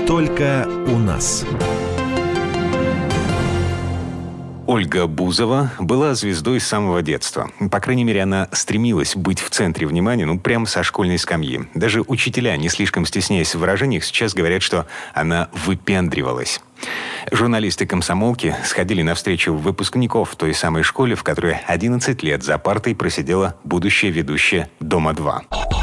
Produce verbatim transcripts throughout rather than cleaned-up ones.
Только у нас. Ольга Бузова была звездой с самого детства. По крайней мере, она стремилась быть в центре внимания, ну, прямо со школьной скамьи. Даже учителя, не слишком стесняясь в выражениях, сейчас говорят, что она выпендривалась. Журналисты «Комсомолки» сходили навстречу выпускников в той самой школе, в которой одиннадцать лет за партой просидела будущая ведущая «Дома-два».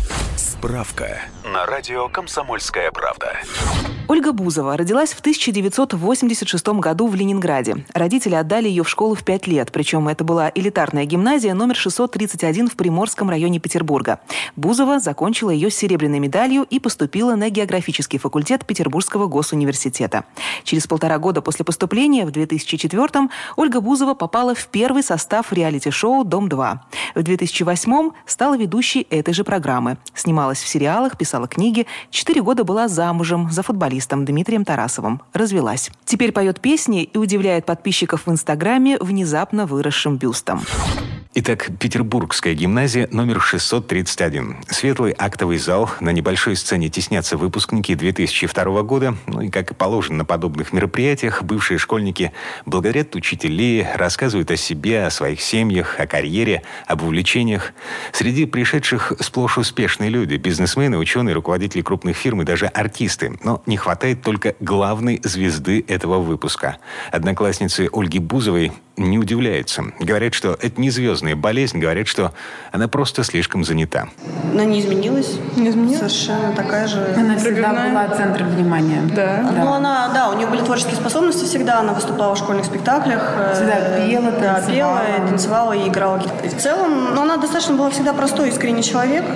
Справка на радио «Комсомольская правда». Ольга Бузова родилась в тысяча девятьсот восемьдесят шестом году в Ленинграде. Родители отдали ее в школу в пять лет, причем это была элитарная гимназия номер шестьсот тридцать один в Приморском районе Петербурга. Бузова закончила ее с серебряной медалью и поступила на географический факультет Петербургского госуниверситета. Через полтора года после поступления, в две тысячи четвёртом, Ольга Бузова попала в первый состав реалити-шоу «Дом-два». В две тысячи восьмом стала ведущей этой же программы. Снималась в сериалах, писала книги. Четыре года была замужем за футболистом Дмитрием Тарасовым. Развелась. Теперь поет песни и удивляет подписчиков в Инстаграме внезапно выросшим бюстом. Итак, Петербургская гимназия номер шестьсот тридцать один. Светлый актовый зал. На небольшой сцене теснятся выпускники две тысячи второго года. Ну и, как и положено на подобных мероприятиях, бывшие школьники благодарят учителей, рассказывают о себе, о своих семьях, о карьере, об увлечениях. Среди пришедших сплошь успешные люди. Бизнесмены, ученые, руководители крупных фирм и даже артисты. Но не хватает только главной звезды этого выпуска. Одноклассницы Ольги Бузовой не удивляются. Говорят, что это не звездная болезнь, говорят, что она просто слишком занята. Она не изменилась. Не изменилась? Совершенно такая же. Она всегда была центром внимания. Да. да. Ну, она, да, у нее были творческие способности всегда. Она выступала в школьных спектаклях. Всегда пела, да, танцевала. пела, и танцевала и играла. И в целом, ну, она достаточно была всегда простой, искренний человек.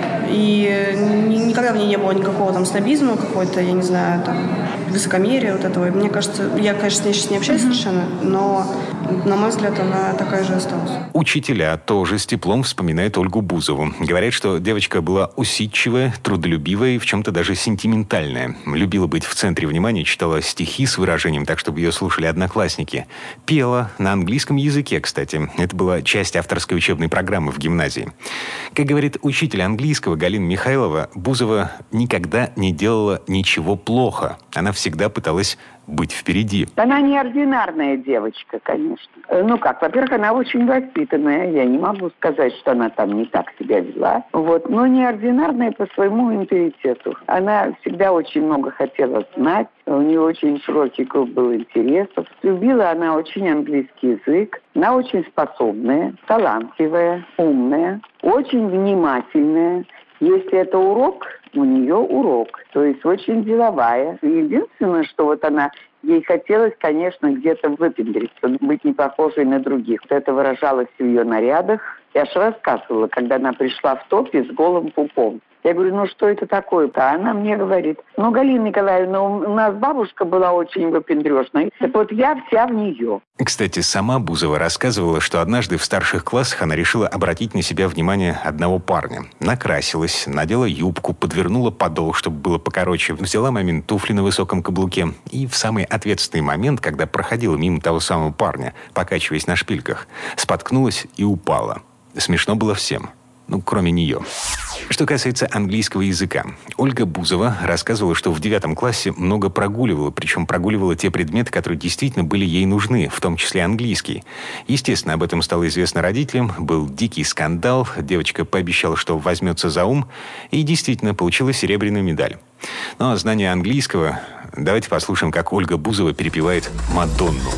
И ни, никогда в ней не было никакого там снобизма, какой-то, я не знаю, там, высокомерия вот этого. И мне кажется, я, конечно, с ней сейчас не общаюсь mm-hmm. совершенно, но, на мой взгляд, она такая же осталась. Учителя тоже с теплом вспоминают Ольгу Бузову. Говорят, что девочка была усидчивая, трудолюбивая и в чем-то даже сентиментальная. Любила быть в центре внимания, читала стихи с выражением, так, чтобы ее слушали одноклассники. Пела на английском языке, кстати. Это была часть авторской учебной программы в гимназии. Как говорит учитель английского Галина Михайлова, Бузова никогда не делала ничего плохо. Она всегда пыталась быть впереди. Она неординарная девочка, конечно. Ну как, во-первых, она очень воспитанная. Я не могу сказать, что она там не так себя вела. Вот. Но неординарная по своему интуитету. Она всегда очень много хотела знать. У нее очень широкий круг был интересов. Любила она очень английский язык. Она очень способная, талантливая, умная, очень внимательная. Если это урок, у нее урок. То есть очень деловая. Единственное, что вот она... Ей хотелось, конечно, где-то выпендриться, быть не похожей на других. Вот это выражалось в ее нарядах. Я же рассказывала, когда она пришла в топе с голым пупом. Я говорю, ну что это такое-то? А она мне говорит, ну, Галина Николаевна, у нас бабушка была очень выпендрежной. Так вот я вся в нее. Кстати, сама Бузова рассказывала, что однажды в старших классах она решила обратить на себя внимание одного парня. Накрасилась, надела юбку, подвернула подол, чтобы было покороче, взяла мамин туфли на высоком каблуке. И в самый ответственный момент, когда проходила мимо того самого парня, покачиваясь на шпильках, споткнулась и упала. Смешно было всем. Ну, кроме нее. Что касается английского языка. Ольга Бузова рассказывала, что в девятом классе много прогуливала, причем прогуливала те предметы, которые действительно были ей нужны, в том числе английский. Естественно, об этом стало известно родителям, был дикий скандал, девочка пообещала, что возьмется за ум, и действительно получила серебряную медаль. Ну, а знание английского... Давайте послушаем, как Ольга Бузова перепевает «Мадонну».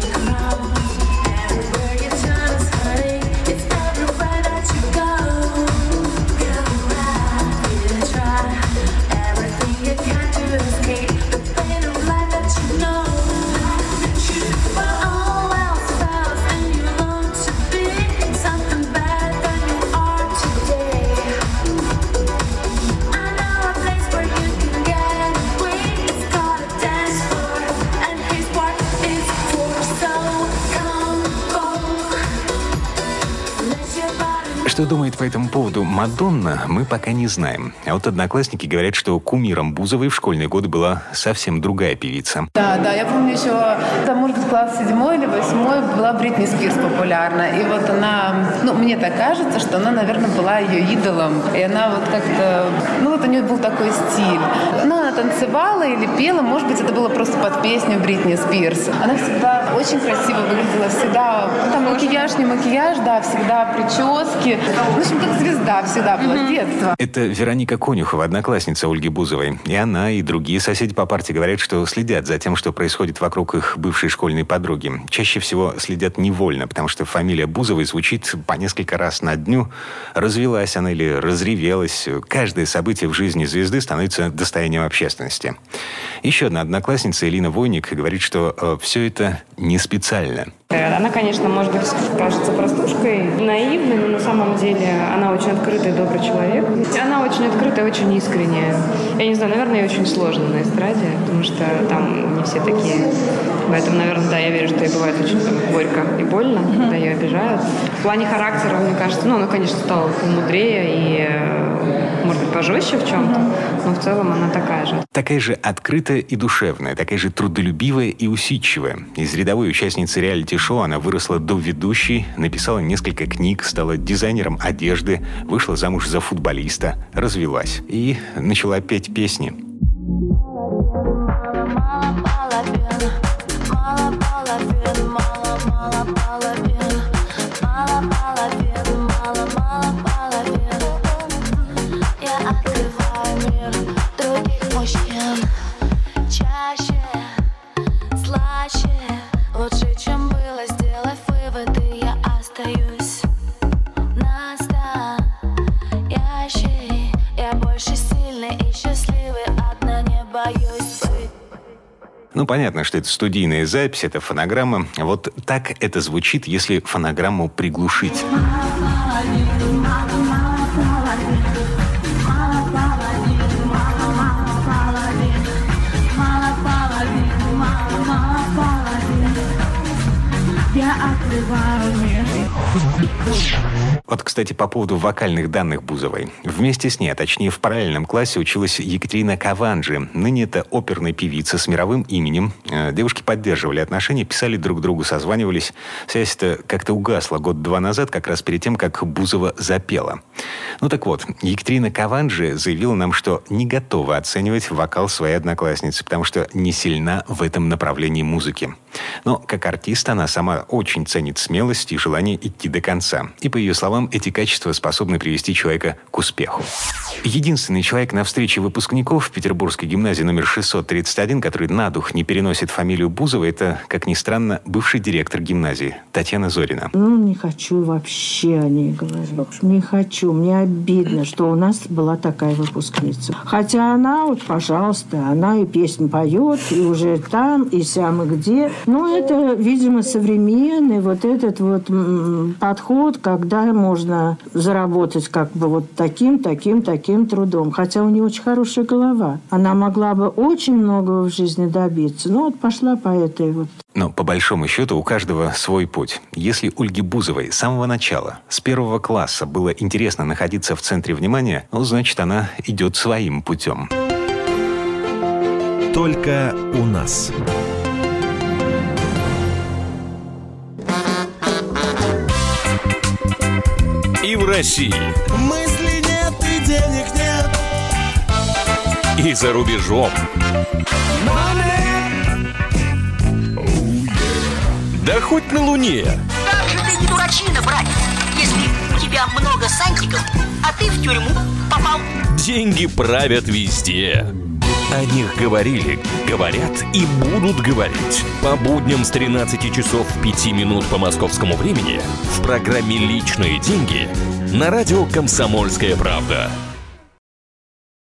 Что думает по этому поводу Мадонна, мы пока не знаем. А вот одноклассники говорят, что кумиром Бузовой в школьные годы была совсем другая певица. Да, да, я помню еще, там, может быть, класс седьмой или восьмой была Бритни Спирс популярна. И вот она, ну, мне так кажется, что она, наверное, была ее идолом. И она вот как-то, ну, вот у нее был такой стиль. Ну, она танцевала танцевала или пела, может быть, это было просто под песню Бритни Спирс. Она всегда очень красиво выглядела, всегда, там макияж, не макияж, да, всегда прически. В общем, как звезда всегда была с детства. Это Вероника Конюхова, одноклассница Ольги Бузовой. И она, и другие соседи по парте говорят, что следят за тем, что происходит вокруг их бывшей школьной подруги. Чаще всего следят невольно, потому что фамилия Бузовой звучит по несколько раз на дню. Развелась она или разревелась. Каждое событие в жизни звезды становится достоянием общественности. Еще одна одноклассница, Элина Войник, говорит, что э, все это не специально. Она, конечно, может быть, кажется простушкой, наивной, но на самом деле она очень открытый, добрый человек. Она очень открытая, очень искренняя. Я не знаю, наверное, ей очень сложно на эстраде, потому что там не все такие. Поэтому, наверное, да, я верю, что ей бывает очень там, горько и больно, когда ее обижают. В плане характера, мне кажется, ну, она, конечно, стала мудрее и, может быть, пожестче в чем-то, но в целом она такая же. Такая же открытая и душевная, такая же трудолюбивая и усидчивая. Из рядовой участницы реалити-шоу она выросла до ведущей, написала несколько книг, стала дизайнером одежды, вышла замуж за футболиста, развелась и начала петь песни. Ну, понятно, что это студийная запись, это фонограмма. Вот так это звучит, если фонограмму приглушить. Вот, кстати, по поводу вокальных данных Бузовой. Вместе с ней, а точнее в параллельном классе, училась Екатерина Каванджи. Ныне это оперная певица с мировым именем. Девушки поддерживали отношения, писали друг другу, созванивались. Связь-то как-то угасла год-два назад, как раз перед тем, как Бузова запела. Ну так вот, Екатерина Каванджи заявила нам, что не готова оценивать вокал своей одноклассницы, потому что не сильна в этом направлении музыки. Но как артист она сама очень ценит смелость и желание идти до конца. И, по ее словам, эти качества способны привести человека к успеху. Единственный человек на встрече выпускников в Петербургской гимназии номер шестьсот тридцать один, который на дух не переносит фамилию Бузова, это, как ни странно, бывший директор гимназии Татьяна Зорина. Ну, не хочу вообще о ней говорить. Не хочу. Мне обидно, что у нас была такая выпускница. Хотя она, вот, пожалуйста, она и песнь поет, и уже там, и сям, и где. Но это, видимо, современный вот этот вот м- подход, когда можно заработать как бы вот таким, таким, таким трудом. Хотя у нее очень хорошая голова. Она могла бы очень многого в жизни добиться. Ну, вот пошла по этой вот. Но, по большому счету, у каждого свой путь. Если Ольге Бузовой с самого начала, с первого класса, было интересно находиться в центре внимания, ну, значит, она идет своим путем. Только у нас. И в России. Мысли нет и денег нет. И за рубежом. Да хоть на Луне. Как же ты не дурачина, братец, если у тебя много сантиков, а ты в тюрьму попал. Деньги правят везде. О них говорили, говорят и будут говорить. По будням с тринадцати часов пяти минут по московскому времени в программе «Личные деньги» на радио «Комсомольская правда».